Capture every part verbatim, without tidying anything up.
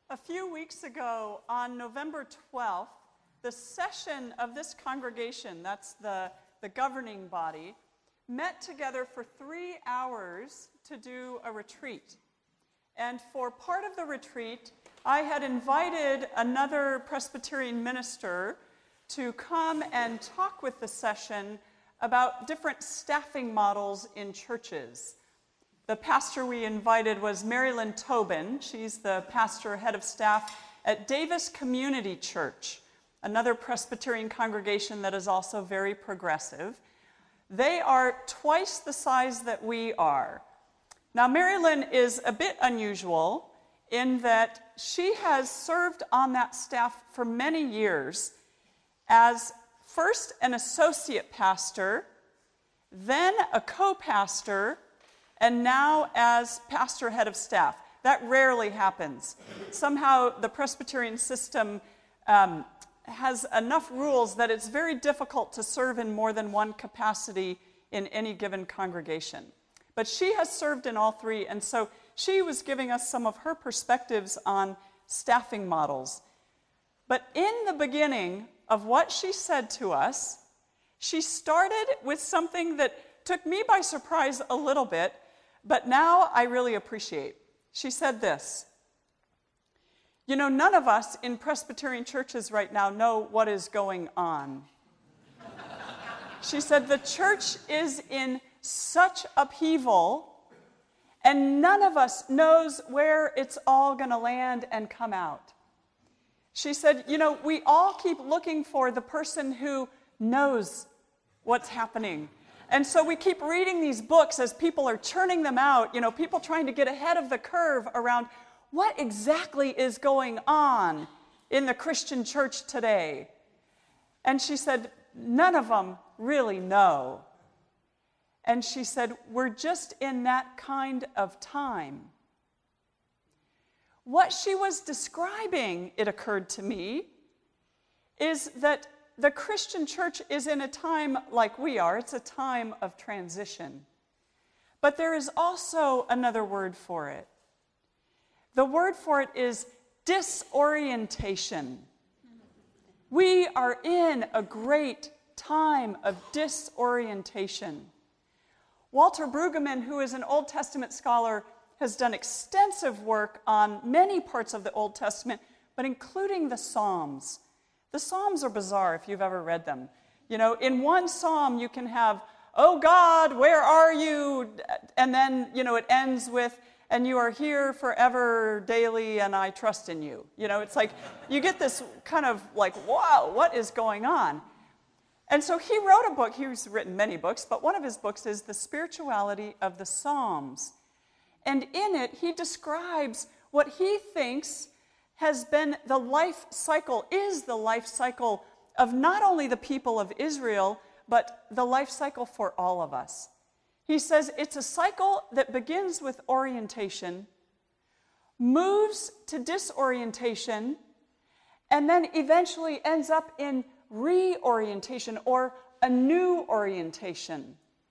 A few weeks ago, on November twelfth, the session of this congregation, that's the, the governing body, met together for three hours to do a retreat. And for part of the retreat, I had invited another Presbyterian minister to come and talk with the session about different staffing models in churches. The pastor we invited was Marilyn Tobin. She's the pastor, head of staff at Davis Community Church, another Presbyterian congregation that is also very progressive. They are twice the size that we are. Now, Marilyn is a bit unusual in that she has served on that staff for many years as first an associate pastor, then a co-pastor, and now as pastor head of staff. That rarely happens. Somehow the Presbyterian system um, has enough rules that it's very difficult to serve in more than one capacity in any given congregation. But she has served in all three, and so she was giving us some of her perspectives on staffing models. But in the beginning of what she said to us, she started with something that took me by surprise a little bit, but now I really appreciate. She said this: you know, none of us in Presbyterian churches right now know what is going on. She said the church is in such upheaval, and none of us knows where it's all going to land and come out. She said, you know, we all keep looking for the person who knows what's happening. And so we keep reading these books as people are churning them out, you know, people trying to get ahead of the curve around what exactly is going on in the Christian church today. And she said, none of them really know. And she said, we're just in that kind of time. What she was describing, it occurred to me, is that the Christian church is in a time like we are. It's a time of transition. But there is also another word for it. The word for it is disorientation. We are in a great time of disorientation. Walter Brueggemann, who is an Old Testament scholar, has done extensive work on many parts of the Old Testament, but including the Psalms. The Psalms are bizarre if you've ever read them. You know, in one psalm you can have, oh God, where are you? And then, you know, it ends with, and you are here forever, daily, and I trust in you. You know, it's like, you get this kind of like, wow, what is going on? And so he wrote a book, he's written many books, but one of his books is The Spirituality of the Psalms. And in it, he describes what he thinks has been the life cycle, is the life cycle of not only the people of Israel, but the life cycle for all of us. He says it's a cycle that begins with orientation, moves to disorientation, and then eventually ends up in reorientation or a new orientation.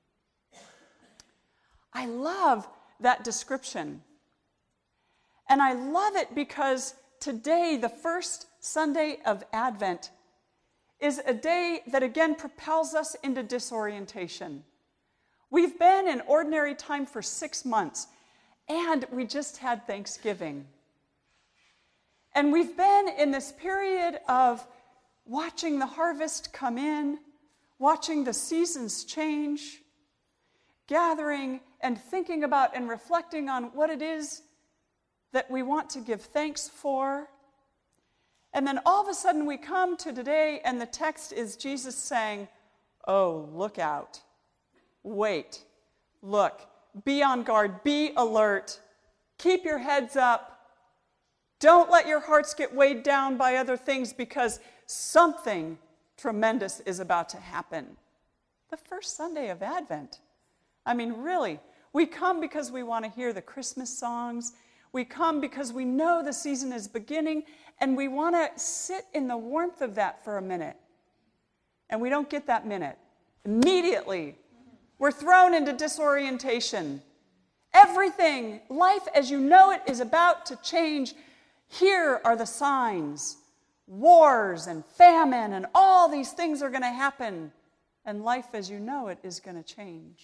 I love that description. And I love it because today, the first Sunday of Advent, is a day that again propels us into disorientation. We've been in ordinary time for six months, and we just had Thanksgiving. And we've been in this period of watching the harvest come in, watching the seasons change, gathering and thinking about and reflecting on what it is that we want to give thanks for. And then all of a sudden we come to today and the text is Jesus saying, oh, look out, wait, look, be on guard, be alert, keep your heads up, don't let your hearts get weighed down by other things because something tremendous is about to happen. The first Sunday of Advent. I mean, really, we come because we want to hear the Christmas songs. We come because we know the season is beginning, and we want to sit in the warmth of that for a minute. And we don't get that minute. Immediately, we're thrown into disorientation. Everything, life as you know it, is about to change. Here are the signs. Wars and famine and all these things are going to happen. And life as you know it is going to change.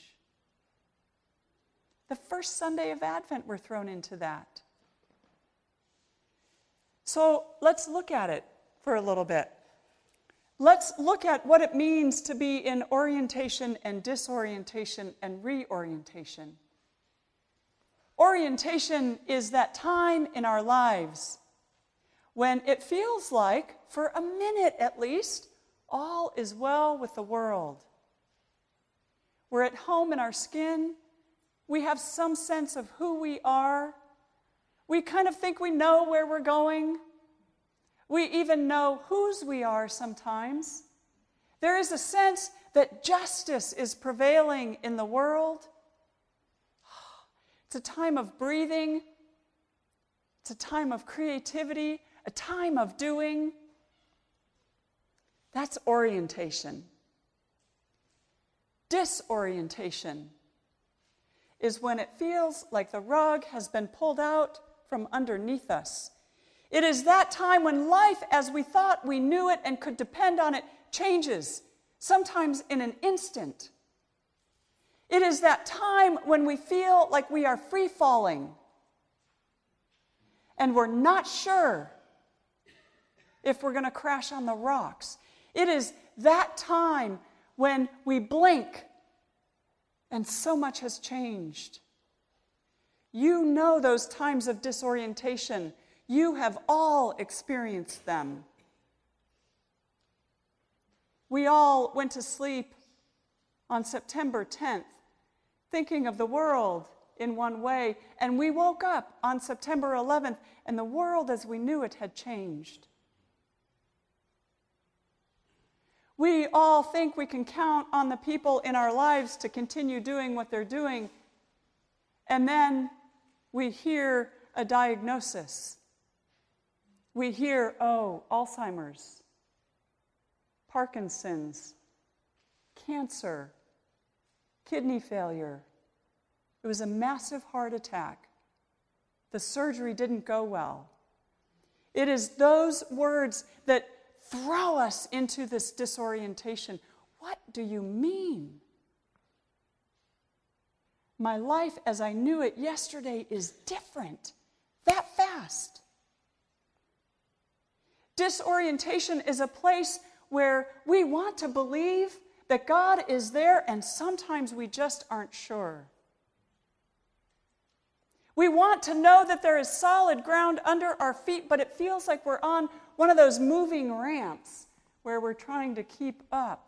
The first Sunday of Advent, we're thrown into that. So let's look at it for a little bit. Let's look at what it means to be in orientation and disorientation and reorientation. Orientation is that time in our lives when it feels like, for a minute at least, all is well with the world. We're at home in our skin. We have some sense of who we are. We kind of think we know where we're going. We even know whose we are sometimes. There is a sense that justice is prevailing in the world. It's a time of breathing. It's a time of creativity, a time of doing. That's orientation. Disorientation is when it feels like the rug has been pulled out from underneath us. It is that time when life, as we thought we knew it and could depend on it, changes, sometimes in an instant. It is that time when we feel like we are free-falling and we're not sure if we're going to crash on the rocks. It is that time when we blink and so much has changed. You know those times of disorientation. You have all experienced them. We all went to sleep on September tenth, thinking of the world in one way, and we woke up on September eleventh, and the world as we knew it had changed. We all think we can count on the people in our lives to continue doing what they're doing, and then we hear a diagnosis. We hear, oh, Alzheimer's, Parkinson's, cancer, kidney failure. It was a massive heart attack. The surgery didn't go well. It is those words that throw us into this disorientation. What do you mean? My life as I knew it yesterday is different, that fast. Disorientation is a place where we want to believe that God is there, and sometimes we just aren't sure. We want to know that there is solid ground under our feet, but it feels like we're on one of those moving ramps where we're trying to keep up.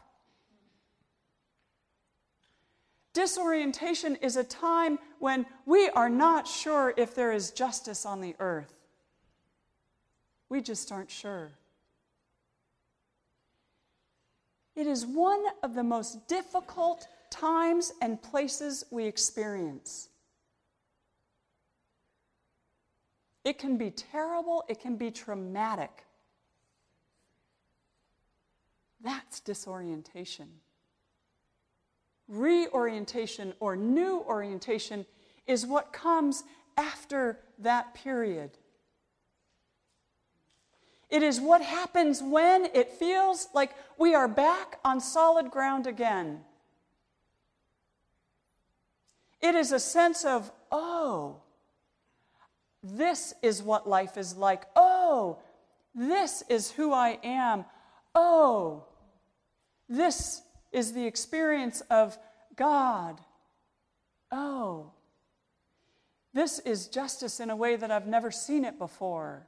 Disorientation is a time when we are not sure if there is justice on the earth. We just aren't sure. It is one of the most difficult times and places we experience. It can be terrible, it can be traumatic. That's disorientation. Reorientation or new orientation is what comes after that period. It is what happens when it feels like we are back on solid ground again. It is a sense of, oh, this is what life is like. Oh, this is who I am. Oh, this is the experience of God. Oh, this is justice in a way that I've never seen it before.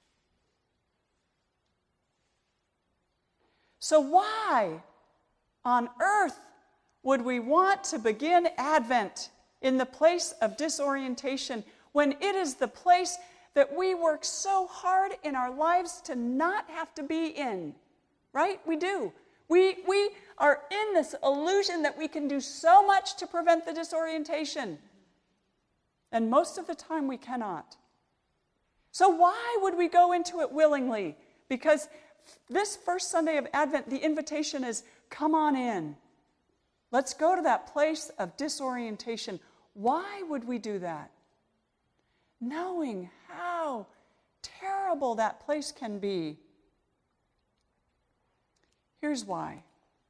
So why on earth would we want to begin Advent in the place of disorientation when it is the place that we work so hard in our lives to not have to be in? Right? We do. We, we are in this illusion that we can do so much to prevent the disorientation. And most of the time we cannot. So why would we go into it willingly? Because this first Sunday of Advent, the invitation is, come on in. Let's go to that place of disorientation. Why would we do that? Knowing how terrible incredible that place can be. Here's why.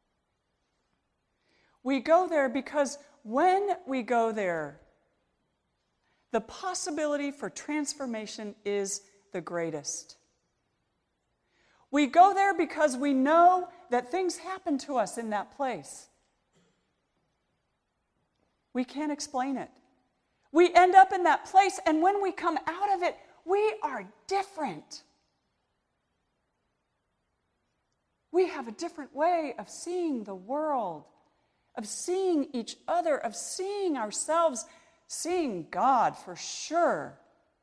We go there because when we go there, the possibility for transformation is the greatest. We go there because we know that things happen to us in that place. We can't explain it. We end up in that place, and when we come out of it, we are different. We have a different way of seeing the world, of seeing each other, of seeing ourselves, seeing God for sure.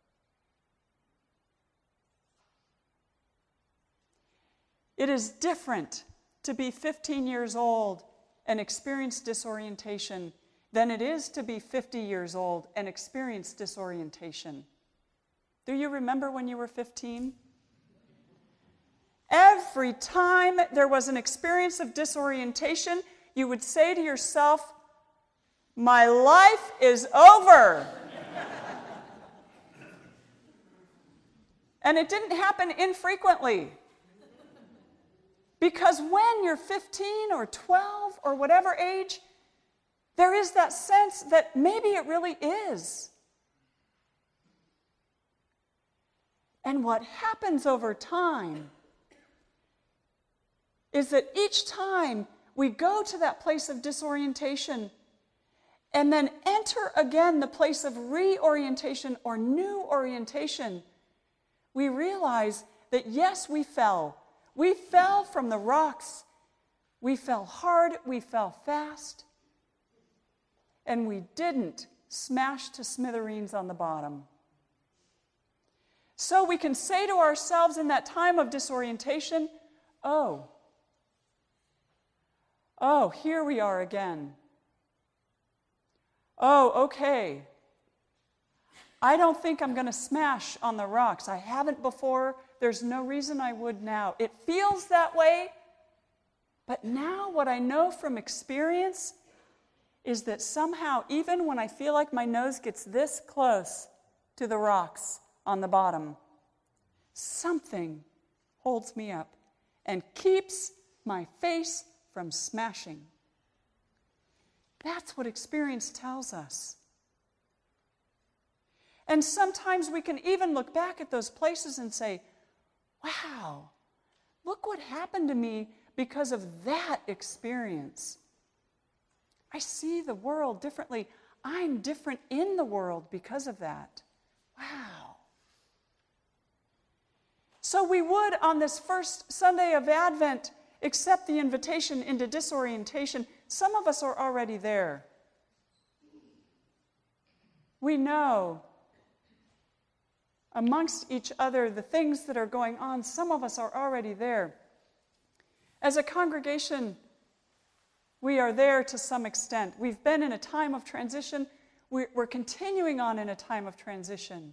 It is different to be fifteen years old and experience disorientation than it is to be fifty years old and experience disorientation. Do you remember when you were fifteen? Every time there was an experience of disorientation, you would say to yourself, "My life is over." And it didn't happen infrequently. Because when you're fifteen or twelve or whatever age, there is that sense that maybe it really is. And what happens over time is that each time we go to that place of disorientation and then enter again the place of reorientation or new orientation, we realize that yes, we fell. We fell from the rocks. We fell hard. We fell fast. And we didn't smash to smithereens on the bottom. So we can say to ourselves in that time of disorientation, oh, oh, here we are again. Oh, okay. I don't think I'm going to smash on the rocks. I haven't before. There's no reason I would now. It feels that way, but now what I know from experience is that somehow, even when I feel like my nose gets this close to the rocks on the bottom, something holds me up and keeps my face from smashing. That's what experience tells us. And sometimes we can even look back at those places and say, wow, look what happened to me because of that experience. I see the world differently. I'm different in the world because of that. Wow. So we would, on this first Sunday of Advent, accept the invitation into disorientation. Some of us are already there. We know amongst each other the things that are going on. Some of us are already there. As a congregation, we are there to some extent. We've been in a time of transition. We're, we're continuing on in a time of transition.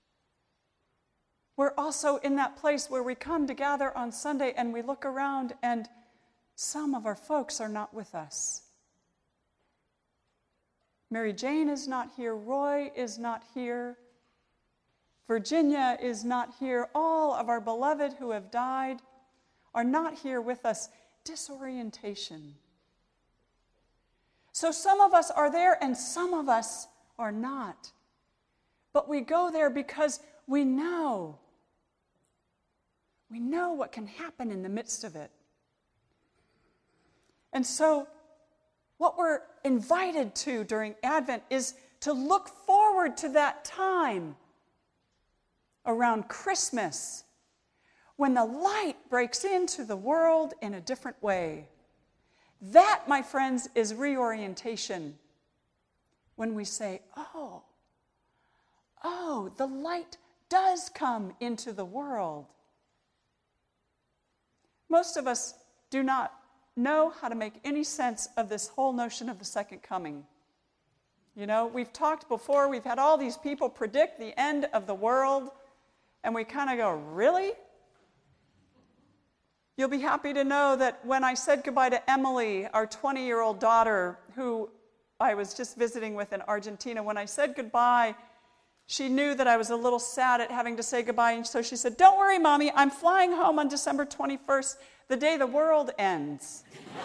We're also in that place where we come to gather on Sunday and we look around and some of our folks are not with us. Mary Jane is not here. Roy is not here. Virginia is not here. All of our beloved who have died are not here with us. Disorientation. So some of us are there and some of us are not. But we go there because we know. We know what can happen in the midst of it. And so what we're invited to during Advent is to look forward to that time around Christmas, when the light breaks into the world in a different way. That, my friends, is reorientation. When we say, oh, oh, the light does come into the world. Most of us do not know how to make any sense of this whole notion of the second coming. You know, we've talked before, we've had all these people predict the end of the world, and we kind of go, really? You'll be happy to know that when I said goodbye to Emily, our twenty-year-old daughter, who I was just visiting with in Argentina, when I said goodbye, She knew that I was a little sad at having to say goodbye, and so she said, "Don't worry, Mommy, I'm flying home on December twenty-first, the day the world ends."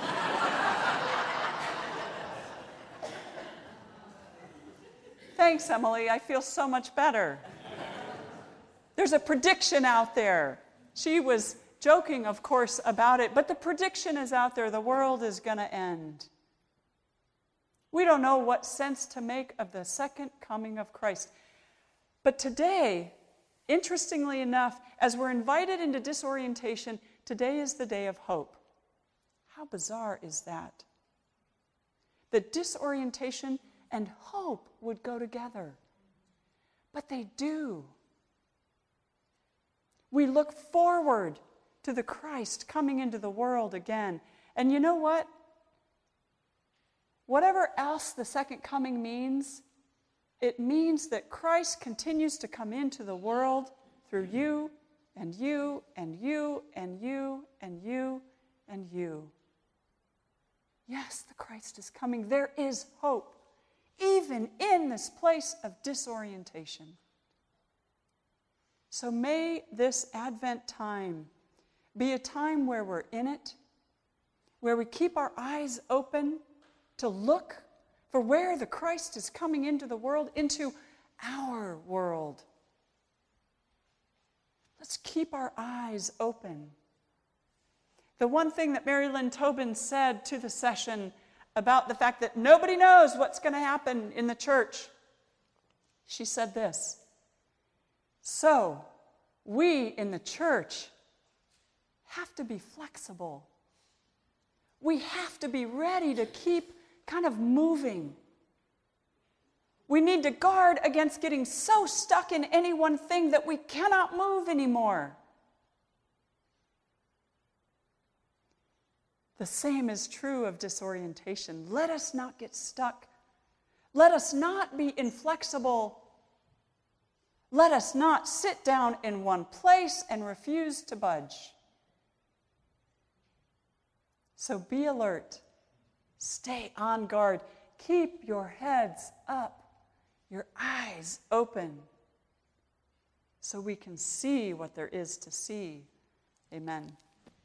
Thanks, Emily. I feel so much better. There's a prediction out there. She was joking, of course, about it, but the prediction is out there. The world is going to end. We don't know what sense to make of the second coming of Christ. But today, interestingly enough, as we're invited into disorientation, today is the day of hope. How bizarre is that? That disorientation and hope would go together. But they do. We look forward to the Christ coming into the world again. And you know what? Whatever else the second coming means, it means that Christ continues to come into the world through you and you and you and you and you and you. Yes, the Christ is coming. There is hope, even in this place of disorientation. So may this Advent time be a time where we're in it, where we keep our eyes open to look for where the Christ is coming into the world, into our world. Let's keep our eyes open. The one thing that Mary Lynn Tobin said to the session about the fact that nobody knows what's going to happen in the church, she said this: "So, we in the church have to be flexible. We have to be ready to keep kind of moving. We need to guard against getting so stuck in any one thing that we cannot move anymore." The same is true of disorientation. Let us not get stuck. Let us not be inflexible. Let us not sit down in one place and refuse to budge. So be alert. Stay on guard. Keep your heads up, your eyes open, so we can see what there is to see. Amen.